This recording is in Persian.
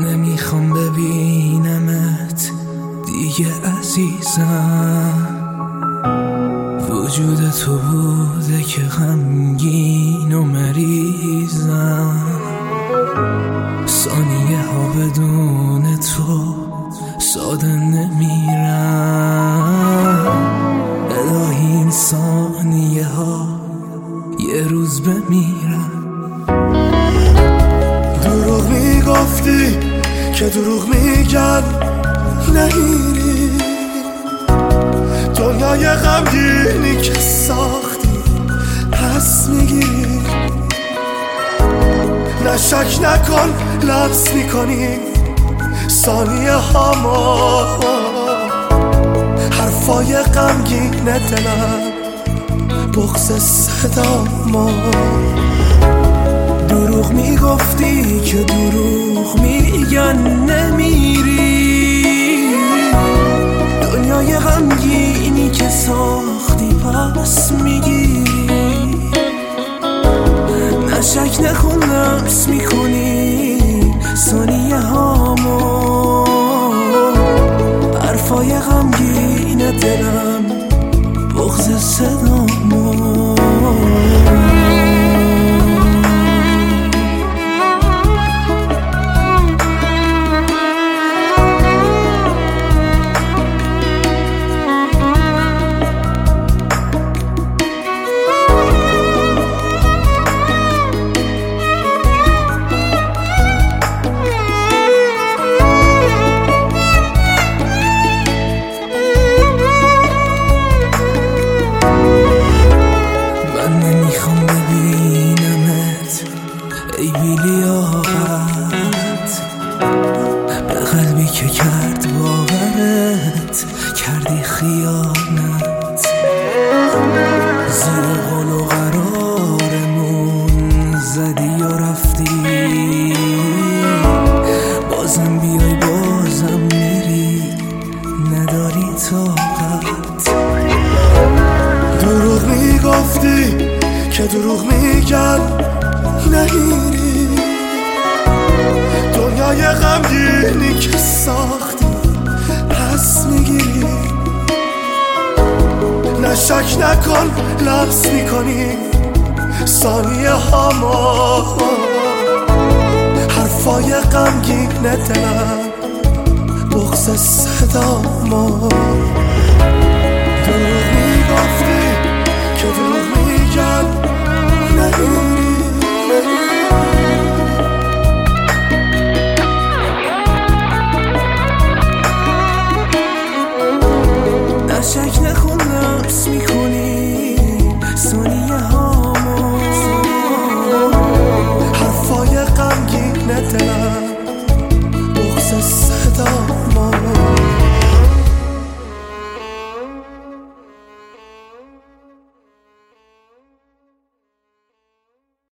نمیخوام ببینمت دیگه عزیزم، وجود تو بوده که غمگین و مریضم. ثانیه ها بدون تو ساده نمیرم، الهی این ثانیه ها یه روز بمیرم. دروغ میگفتی که دروغ میگن نمیری، دنیای غمگینی که ساختی پس میگیری. نه شک نکن لمس میکنی ثانیه هامو، حرفای غمگین دلم بغض صدامو. دروغ میگفتی که دروغ میگن نمیری، دنیای غمگینی که ساختی پس میگیری. نه شک نکن لمس میکنی ثانیه هامو، حرفای غمگین دلم بغض صدامو. ای بی‌لیاقت به قلبی که کرد باورت، کردی خیانت. زیر قول و قرارمون زدی و رفتی، بازم بیای بازم میری، نداری طاقت. دروغ میگفتی که دروغ میگن نمیری، دنیای غمگینی که ساختی پس میگیری. نه شک نکن لمس میکنی ثانیه هامو،